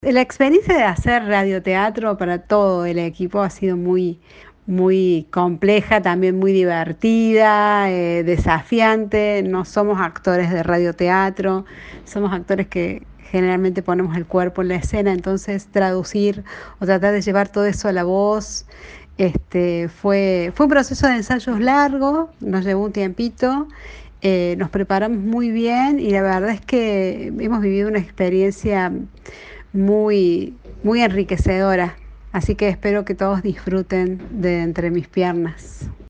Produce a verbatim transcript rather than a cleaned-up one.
La experiencia de hacer radioteatro para todo el equipo ha sido muy, muy compleja, también muy divertida, eh, desafiante. No somos actores de radioteatro, somos actores que generalmente ponemos el cuerpo en la escena, entonces traducir o tratar de llevar todo eso a la voz, este, fue, fue un proceso de ensayos largo, nos llevó un tiempito. Eh, nos preparamos muy bien y la verdad es que hemos vivido una experiencia muy, muy enriquecedora. Así que espero que todos disfruten de Entre mis piernas.